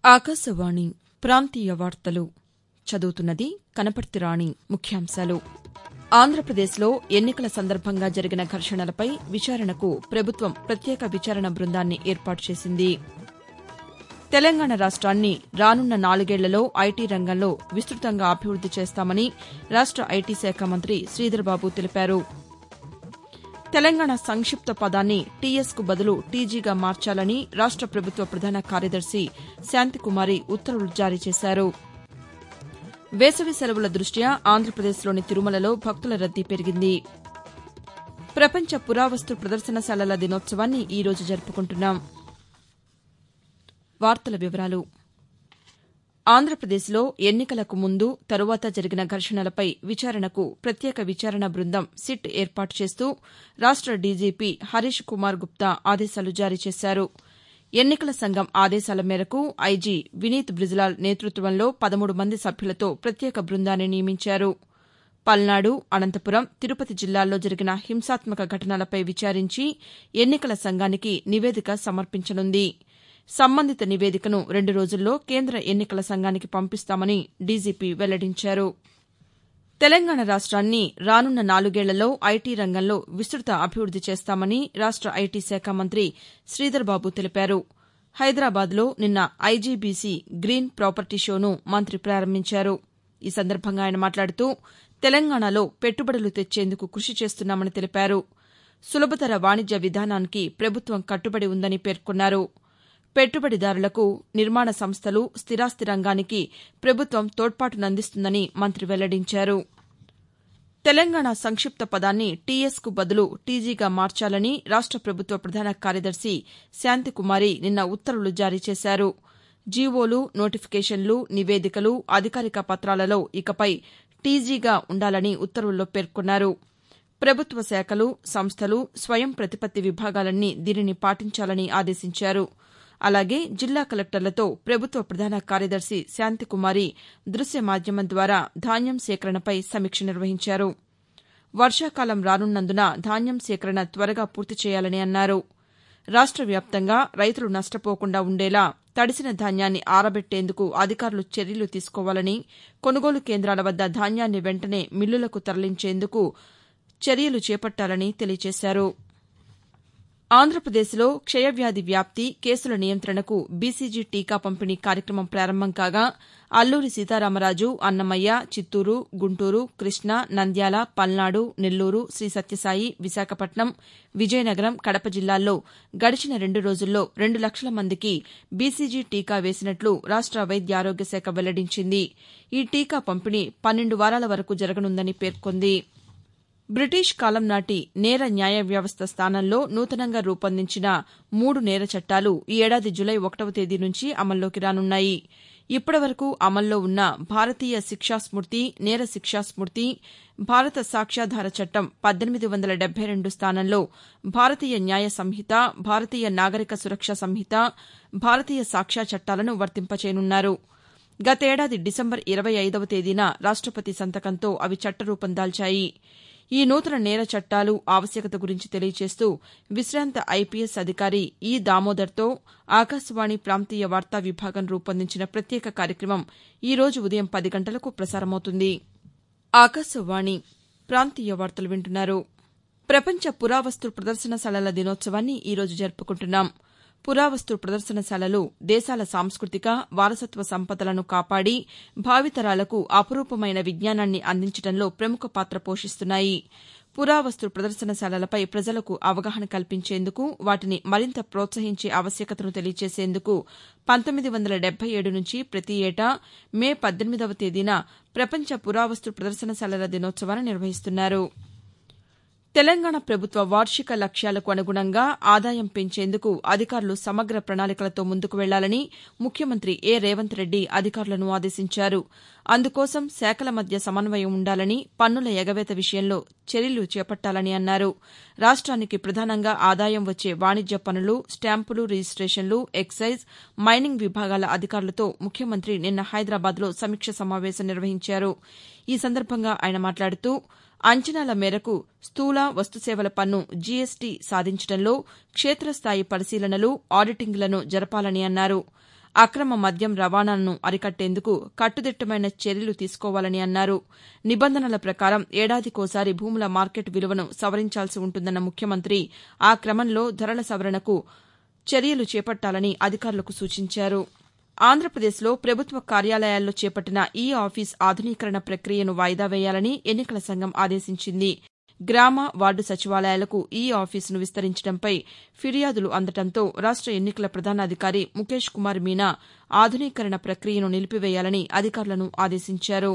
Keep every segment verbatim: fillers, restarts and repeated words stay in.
ఆకాశవాణి ప్రాంతీయ వార్తలు చదువుతున్నది కనపర్తి రాణి. ముఖ్యాంశాలు. ఆంధ్రప్రదేశ్లో ఎన్నికల సందర్భంగా జరిగిన ఘర్షణలపై విచారణకు ప్రభుత్వం ప్రత్యేక విచారణ బృందాన్ని ఏర్పాటు చేసింది. తెలంగాణ రాష్ట్రాన్ని రానున్న నాలుగేళ్లలో ఐటీ రంగంలో విస్తృతంగా అభివృద్ది చేస్తామని రాష్ట ఐటీ శాఖ మంత్రి శ్రీధర్బాబు తెలిపారు. తెలంగాణ సంక్షిప్త పదాన్ని టీఎస్కు బదులు టీజీగా మార్చాలని రాష్ట ప్రభుత్వ ప్రధాన కార్యదర్శి శాంతికుమారి ఉత్తర్వులు జారీ చేశారు. వేసవి సెలవుల దృష్ట్యా ఆంధ్రప్రదేశ్లోని తిరుమలలో భక్తుల రద్దీ పెరిగింది. ప్రపంచ పురావస్తు ప్రదర్శనశాలల దినోత్సవాన్ని ఈ రోజు జరుపుకుంటున్నాం. వార్తల వివరాలు. ఆంధ్రప్రదేశ్లో ఎన్నికలకు ముందు, తరువాత జరిగిన ఘర్షణలపై విచారణకు ప్రత్యేక విచారణ బృందం సిట్ ఏర్పాటు చేస్తూ రాష్ట డీజీపీ హరీష్ కుమార్ గుప్తా ఆదేశాలు జారీ చేశారు. ఎన్నికల సంఘం ఆదేశాల మేరకు ఐజీ వినీత్ బ్రిజ్లాల్ నేతృత్వంలో పదమూడు మంది సభ్యులతో ప్రత్యేక బృందాన్ని నియమించారు. పల్నాడు, అనంతపురం, తిరుపతి జిల్లాల్లో జరిగిన హింసాత్మక ఘటనలపై విచారించి ఎన్నికల సంఘానికి నివేదిక సమర్పించనుంది. సంబంధిత నివేదికను రెండు రోజుల్లో కేంద్ర ఎన్నికల సంఘానికి పంపిస్తామని డీజీపీ వెల్లడించారు. తెలంగాణ రాష్ట్రాన్ని రానున్న నాలుగేళ్లలో ఐటీ రంగంలో విస్తృత అభివృద్ది చేస్తామని రాష్ట ఐటీ శాఖ మంత్రి శ్రీధర్బాబు తెలిపారు. హైదరాబాద్లో నిన్న ఐజీబీసీ గ్రీన్ ప్రాపర్టీ షోను మంత్రి ప్రారంభించారు. ఈ సందర్భంగా ఆయన మాట్లాడుతూ తెలంగాణలో పెట్టుబడులు తెచ్చేందుకు కృషి చేస్తున్నామని తెలిపారు. సులభతర వాణిజ్య విధానానికి ప్రభుత్వం కట్టుబడి ఉందని పేర్కొన్నారు. పెట్టుబడిదారులకు, నిర్మాణ సంస్థలు, స్థిరాస్తి రంగానికి ప్రభుత్వం తోడ్పాటునందిస్తుందని మంత్రి వెల్లడించారు. తెలంగాణ సంక్షిప్త పదాన్ని టీఎస్కు బదులు టీజీగా మార్చాలని రాష్ట ప్రభుత్వ ప్రధాన కార్యదర్శి శాంతికుమారి నిన్న ఉత్తర్వులు జారీ చేశారు. జీవోలు, నోటిఫికేషన్లు, నివేదికలు, అధికారిక పత్రాలలో ఇకపై టీజీగా ఉండాలని ఉత్తర్వుల్లో పేర్కొన్నారు. ప్రభుత్వ శాఖలు, సంస్థలు, స్వయం ప్రతిపత్తి విభాగాలన్నీ దీనిని పాటించాలని ఆదేశించారు. అలాగే జిల్లా కలెక్టర్లతో ప్రభుత్వ ప్రధాన కార్యదర్శి శాంతికుమారి దృశ్య మాధ్యమం ద్వారా ధాన్యం సేకరణపై సమీక్ష నిర్వహించారు. వర్షాకాలం రానున్నందున ధాన్యం సేకరణ త్వరగా పూర్తి చేయాలని అన్నారు. రాష్ట వ్యాప్తంగా రైతులు నష్టపోకుండా ఉండేలా తడిసిన ధాన్యాన్ని ఆరబెట్టేందుకు అధికారులు చర్యలు తీసుకోవాలని, కొనుగోలు కేంద్రాల వద్ద ధాన్యాన్ని వెంటనే మిల్లులకు తరలించేందుకు చర్యలు చేపట్టాలని తెలియజేశారు. ఆంధ్రప్రదేశ్లో క్షయవ్యాధి వ్యాప్తి, కేసుల నియంత్రణకు బీసీజీ టీకా పంపిణీ కార్యక్రమం ప్రారంభం కాగా అల్లూరి సీతారామరాజు, అన్నమయ్య, చిత్తూరు, గుంటూరు, కృష్ణా, నంద్యాల, పల్నాడు, నెల్లూరు, శ్రీ సత్యసాయి, విశాఖపట్నం, విజయనగరం, కడప జిల్లాల్లో గడిచిన రెండు రోజుల్లో రెండు లక్షల మందికి బీసీజీ టీకా వేసినట్లు రాష్ట వైద్య ఆరోగ్య శాఖ వెల్లడించింది. ఈ టీకా పంపిణీ పన్నెండు వారాల వరకు జరగనుందని పేర్కొంది. బ్రిటిష్ కాలం నాటి నేర న్యాయ వ్యవస్థ స్థానంలో నూతనంగా రూపొందించిన మూడు నేర చట్టాలు ఈ ఏడాది జులై ఒకటవ తేదీ నుంచి అమల్లోకి రానున్నాయి. ఇప్పటివరకు అమల్లో ఉన్న భారతీయ శిక్షాస్మృతి, నేర శిక్షాస్మృతి, భారత సాక్ష్యాధార చట్టం పద్దెనిమిది వందల డెబ్బై రెండు స్థానంలో భారతీయ న్యాయ సంహిత, భారతీయ నాగరిక సురక్ష సంహిత, భారతీయ సాక్ష్య చట్టాలను వర్తింపచేయనున్నారు. గతేడాది డిసెంబర్ ఇరవై ఐదవ తేదీన రాష్టపతి సంతకంతో అవి చట్టరూపం దాల్చాయి. ఈ నూతన నేర చట్టాలు ఆవశ్యకత గురించి తెలియజేస్తూ విశ్రాంత ఐపీఎస్ అధికారి ఈ దామోదర్తో ఆకాశవాణి ప్రాంతీయ వార్తా విభాగం రూపొందించిన ప్రత్యేక కార్యక్రమం ఈ రోజు ఉదయం పది గంటలకు ప్రసారమవుతుంది. ఆకాశవాణి ప్రాంతీయ వార్తలు వింటున్నారు. ప్రపంచ పురావస్తు ప్రదర్శనశాలల దినోత్సవాన్ని ఈ రోజు జరుపుకుంటున్నాం. పురావస్తు ప్రదర్శనశాలలు దేశాల సాంస్కృతిక, వారసత్వ సంపదలను కాపాడి భావితరాలకు అపురూపమైన విజ్ఞానాన్ని అందించడంలో ప్రముఖ పాత్ర పోషిస్తున్నాయి. పురావస్తు ప్రదర్శనశాలలపై ప్రజలకు అవగాహన కల్పించేందుకు, వాటిని మరింత ప్రోత్సహించే ఆవశ్యకతను తెలియజేసేందుకు పంతొమ్మిది వందల డెబ్బై ఏడు నుంచి ప్రతి ఏటా మే పద్దెనిమిదవ తేదీన ప్రపంచ పురావస్తు ప్రదర్శనశాలల దినోత్సవాన్ని నిర్వహిస్తున్నారు. తెలంగాణ ప్రభుత్వ వార్షిక లక్ష్యాలకు అనుగుణంగా ఆదాయం పెంచేందుకు అధికారులు సమగ్ర ప్రణాళికలతో ముందుకు వెళ్లాలని ముఖ్యమంత్రి ఏ రేవంత్ రెడ్డి అధికారులను ఆదేశించారు. అందుకోసం శాఖల మధ్య సమన్వయం ఉండాలని, పన్నుల ఎగవేత విషయంలో చర్యలు చేపట్టాలని అన్నారు. రాష్ట్రానికి ప్రధానంగా ఆదాయం వచ్చే వాణిజ్య పన్నులు, స్టాంపులు, రిజిస్టేషన్లు, ఎక్సైజ్, మైనింగ్ విభాగాల అధికారులతో ముఖ్యమంత్రి నిన్న హైదరాబాద్లో సమీక్ష సమావేశం నిర్వహించారు. ఈ సందర్భంగా ఆయన మాట్లాడుతూ అంచనాల మేరకు స్థూల వస్తుసేవల పన్ను జీఎస్టీ సాధించడంలో క్షేత్రస్థాయి పరిశీలనలు, ఆడిటింగ్లను జరపాలని అన్నారు. అక్రమ మద్యం రవాణాను అరికట్టేందుకు కట్టుదిట్టమైన చర్యలు తీసుకోవాలని అన్నారు. నిబంధనల ప్రకారం ఏడాదికోసారి భూముల మార్కెట్ విలువను సవరించాల్సి ఉంటుందన్న ముఖ్యమంత్రి ఆ క్రమంలో ధరల సవరణకు చర్యలు చేపట్టాలని అధికారులకు సూచించారు. ఆంధ్రప్రదేశ్లో ప్రభుత్వ కార్యాలయాల్లో చేపట్టిన ఈ ఆఫీస్ ఆధునీకరణ ప్రక్రియను వాయిదా వేయాలని ఎన్నికల సంఘం ఆదేశించింది. గ్రామ, వార్డు సచివాలయాలకు ఈ ఆఫీసును విస్తరించడంపై ఫిర్యాదులు అందడంతో రాష్ట ఎన్నికల ప్రధానాధికారి ముఖేష్ కుమార్ మీనా ఆధునీకరణ ప్రక్రియను నిలిపివేయాలని అధికారులను ఆదేశించారు.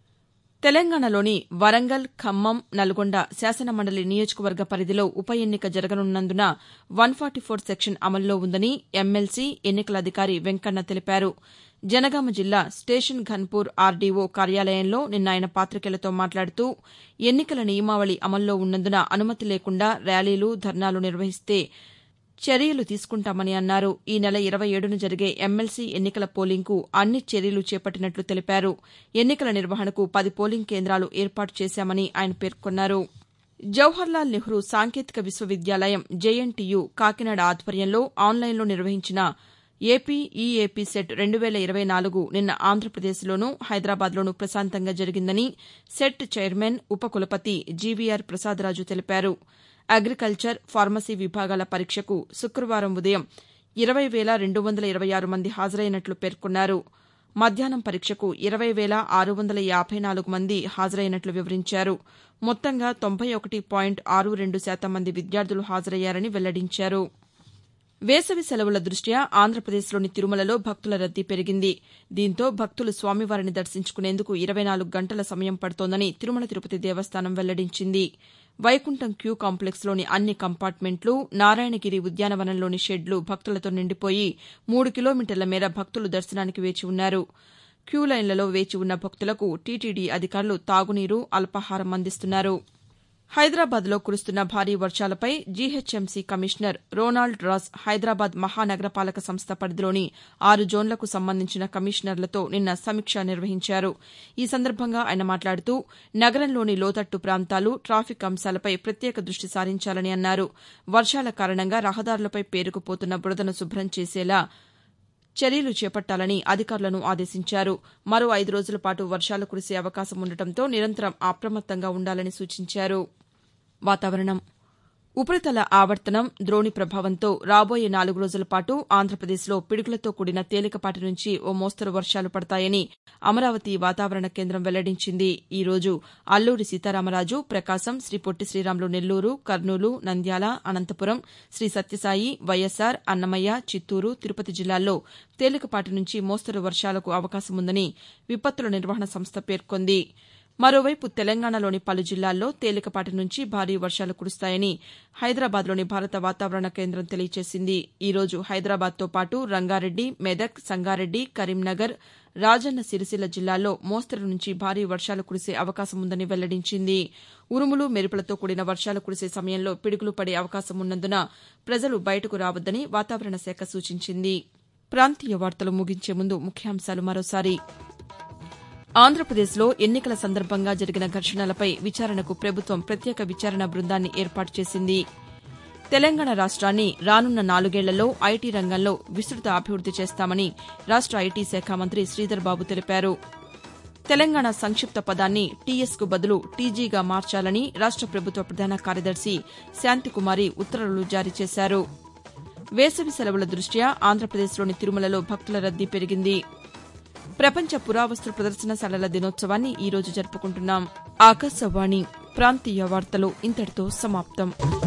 తెలంగాణలోని వరంగల్, ఖమ్మం, నల్గొండ శాసనమండలి నియోజకవర్గ పరిధిలో ఉప ఎన్నిక జరగనున్నందున వన్ ఫార్టీ ఫోర్ సెక్షన్ అమల్లో ఉందని ఎమ్మెల్సీ, ఎన్నికల అధికారి వెంకన్న తెలిపారు. జనగామ జిల్లా స్టేషన్ ఘన్పూర్ ఆర్డీఓ కార్యాలయంలో నిన్న ఆయన పాతికేయులతో మాట్లాడుతూ ఎన్నికల నియమావళి అమల్లో ఉన్నందున అనుమతి లేకుండా ర్యాలీలు, ధర్నాలు నిర్వహిస్తే చర్యలు తీసుకుంటామని అన్నారు. ఈ నెల ఇరవై ఏడున జరిగే ఎమ్మెల్సీ ఎన్నికల పోలింగ్కు అన్ని చర్యలు చేపట్టినట్లు తెలిపారు. ఎన్నికల నిర్వహణకు పది పోలింగ్ కేంద్రాలు ఏర్పాటు చేశామని ఆయన పేర్కొన్నారు. జవహర్లాల్ నెహ్రూ సాంకేతిక విశ్వవిద్యాలయం జేఎన్టీయూ కాకినాడ ఆధ్వర్యంలో ఆన్లైన్లో నిర్వహించిన ఏపీ ఈఏపీ సెట్ రెండు వేల ఇరవై నాలుగు నిన్న ఆంధ్రప్రదేశ్లోనూ, హైదరాబాద్లోనూ ప్రశాంతంగా జరిగిందని సెట్ చైర్మన్, ఉపకులపతి జీవీఆర్ ప్రసాదరాజు తెలిపారు. అగ్రికల్చర్, ఫార్మసీ విభాగాల పరీక్షకు శుక్రవారం ఉదయం ఇరవై వేల రెండు వందల ఇరవై ఆరు మంది హాజరైనట్లు పేర్కొన్నారు. మధ్యాహ్నం పరీక్షకు ఇరవై వేల ఆరు వందల యాభై నాలుగు మంది హాజరైనట్లు వివరించారు. మొత్తంగా తొంభై ఒకటి పాయింట్ ఆరు రెండు శాతం మంది విద్యార్థులు హాజరయ్యారని వెల్లడించారు. వేసవి సెలవుల దృష్ట్యా ఆంధ్రప్రదేశ్లోని తిరుమలలో భక్తుల రద్దీ పెరిగింది. దీంతో భక్తులు స్వామివారిని దర్శించుకునేందుకు ఇరవై నాలుగు గంటల సమయం పడుతోందని తిరుమల తిరుపతి దేవస్థానం వెల్లడించింది. వైకుంఠం క్యూ కాంప్లెక్స్లోని అన్ని కంపార్ట్మెంట్లు, నారాయణగిరి ఉద్యానవనంలోని షెడ్లు భక్తులతో నిండిపోయి మూడు కిలోమీటర్ల మేర భక్తులు దర్శనానికి వేచి ఉన్నారు. క్యూ లైన్లలో వేచి ఉన్న భక్తులకు టీటీడీ అధికారులు తాగునీరు, అల్పాహారం అందిస్తున్నారు. హైదరాబాద్లో కురుస్తున్న భారీ వర్షాలపై GHMC commissioner Ronald Ross Hyderabad మహానగరపాలక సంస్థ పరిధిలోని ఆరు జోన్లకు సంబంధించిన కమిషనర్లతో నిన్న సమీక్ష నిర్వహించారు. ఈ సందర్భంగా ఆయన మాట్లాడుతూ నగరంలోని లోతట్టు ప్రాంతాలు, ట్రాఫిక్ అంశాలపై ప్రత్యేక దృష్టి సారించాలని అన్నారు. వర్షాల కారణంగా రహదారులపై పేరుకుపోతున్న బురదను శుభ్రం చేసేలా చర్యలు చేపట్టాలని అధికారులను ఆదేశించారు. మరో ఐదు రోజుల పాటు వర్షాలు కురిసే అవకాశం ఉండటంతో నిరంతరం అప్రమత్తంగా ఉండాలని సూచించారు. వాతావరణం. ఉపరితల ఆవర్తనం, ద్రోణి ప్రభావంతో రాబోయే నాలుగు రోజుల పాటు ఆంధ్రప్రదేశ్లో పిడుగులతో కూడిన తేలికపాటి నుంచి ఓ మోస్తరు వర్షాలు పడతాయని అమరావతి వాతావరణ కేంద్రం వెల్లడించింది. ఈ రోజు అల్లూరి సీతారామరాజు, ప్రకాశం, శ్రీ పొట్టి శ్రీరాములు నెల్లూరు, కర్నూలు, నంద్యాల, అనంతపురం, శ్రీ సత్యసాయి, వైఎస్సార్, అన్నమయ్య, చిత్తూరు, తిరుపతి జిల్లాల్లో తేలికపాటి నుంచి మోస్తరు వర్షాలకు అవకాశముందని విపత్తుల నిర్వహణ సంస్థ పేర్కొంది. మరోవైపు తెలంగాణలోని పలు జిల్లాల్లో తేలికపాటి నుంచి భారీ వర్షాలు కురుస్తాయని హైదరాబాద్లోని భారత వాతావరణ కేంద్రం తెలియజేసింది. ఈ రోజు హైదరాబాద్తో పాటు రంగారెడ్డి, మెదక్, సంగారెడ్డి, కరీంనగర్, రాజన్న సిరిసిల్ల జిల్లాల్లో మోస్తరు నుంచి భారీ వర్షాలు కురిసే అవకాశం ఉందని వెల్లడించింది. ఉరుములు, మెరుపులతో కూడిన వర్షాలు కురిసే సమయంలో పిడుగులు పడే అవకాశం ఉన్నందున ప్రజలు బయటకు రావద్దని వాతావరణ శాఖ సూచించింది. ప్రాంతీయ వార్తలు ముగించే ముందు ముఖ్యాంశాలు మరోసారి. ఆంధ్రప్రదేశ్లో ఎన్నికల సందర్భంగా జరిగిన ఘర్షణలపై విచారణకు ప్రభుత్వం ప్రత్యేక విచారణ బృందాన్ని ఏర్పాటు చేసింది. తెలంగాణ రాష్ట్రాన్ని రానున్న నాలుగేళ్లలో ఐటీ రంగంలో విస్తృత అభివృద్ది చేస్తామని రాష్ట ఐటీ శాఖ మంత్రి శ్రీధర్ బాబు తెలిపారు. తెలంగాణ సంక్షిప్త పదాన్ని టీఎస్కు బదులు టీజీగా మార్చాలని రాష్ట ప్రభుత్వ ప్రధాన కార్యదర్శి శాంతికుమారి ఉత్తర్వులు జారీ చేశారు. వేసవి సెలవుల దృష్ట్యా ఆంధ్రప్రదేశ్లోని తిరుమలలో భక్తుల రద్దీ పెరిగింది. ప్రపంచ పురావస్తు ప్రదర్శనశాలల దినోత్సవాన్ని ఈ రోజు జరుపుకుంటున్నాం. ఆకాశవాణి ప్రాంతీయ వార్తలు ఇంతటితో సమాప్తం.